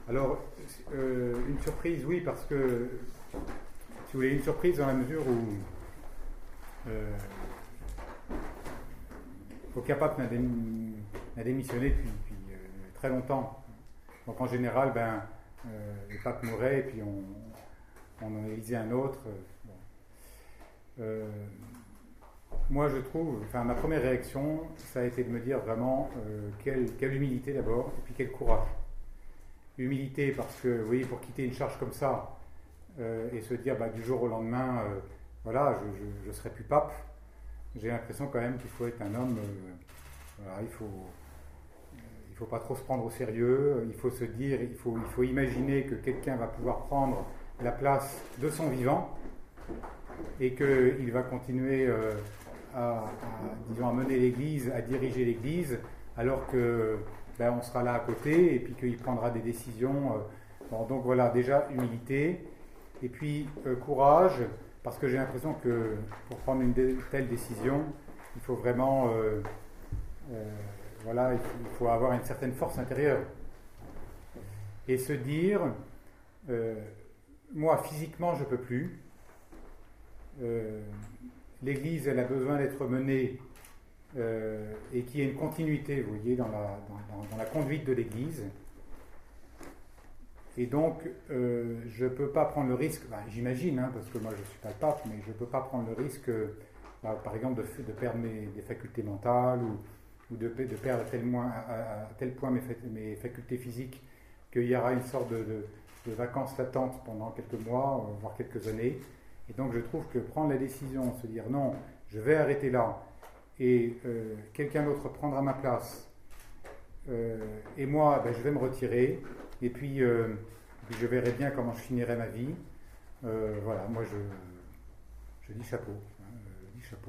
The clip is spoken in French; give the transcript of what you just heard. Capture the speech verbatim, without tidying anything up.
Alors, euh, une surprise, oui, parce que, si vous voulez, une surprise dans la mesure où euh, Aucun-Pape n'a démi- n'a démissionné depuis, depuis, euh, très longtemps. Donc en général, ben, euh, les papes mouraient et puis on, on en élisait un autre. Bon. Euh, moi, je trouve, enfin, ma première réaction, ça a été de me dire vraiment euh, quelle, quelle humilité d'abord, et puis quel courage. Humilité parce que, vous voyez, pour quitter une charge comme ça euh, et se dire bah, du jour au lendemain, euh, voilà, je ne serai plus pape, j'ai l'impression quand même qu'il faut être un homme, euh, voilà, il faut, euh, il faut pas trop se prendre au sérieux, il faut se dire, il faut, il faut imaginer que quelqu'un va pouvoir prendre la place de son vivant et qu'il va continuer euh, à, à, disons, à mener l'Église, à diriger l'Église, alors que ben, on sera là à côté et puis qu'il prendra des décisions. Euh, bon, donc voilà, déjà humilité, et puis euh, courage, parce que j'ai l'impression que pour prendre une de, telle décision, il faut vraiment, euh, euh, voilà, il faut, il faut avoir une certaine force intérieure et se dire, euh, moi physiquement je peux plus. Euh, L'Église, elle a besoin d'être menée euh, et qu'il y ait une continuité, vous voyez, dans la, dans, dans, dans la conduite de l'Église. Et donc, euh, je ne peux pas prendre le risque, ben, j'imagine, hein, parce que moi je ne suis pas le pape, mais je ne peux pas prendre le risque, ben, par exemple, de, de perdre mes, des facultés mentales ou, ou de, de perdre à tel, moins, à, à tel point mes, mes facultés physiques qu'il y aura une sorte de, de, de vacances latentes pendant quelques mois, voire quelques années. Et donc je trouve que prendre la décision, se dire non, je vais arrêter là, et euh, quelqu'un d'autre prendra ma place, euh, et moi ben, je vais me retirer, et puis, euh, puis je verrai bien comment je finirai ma vie. Euh, voilà, moi je, je dis chapeau. Hein, je dis chapeau.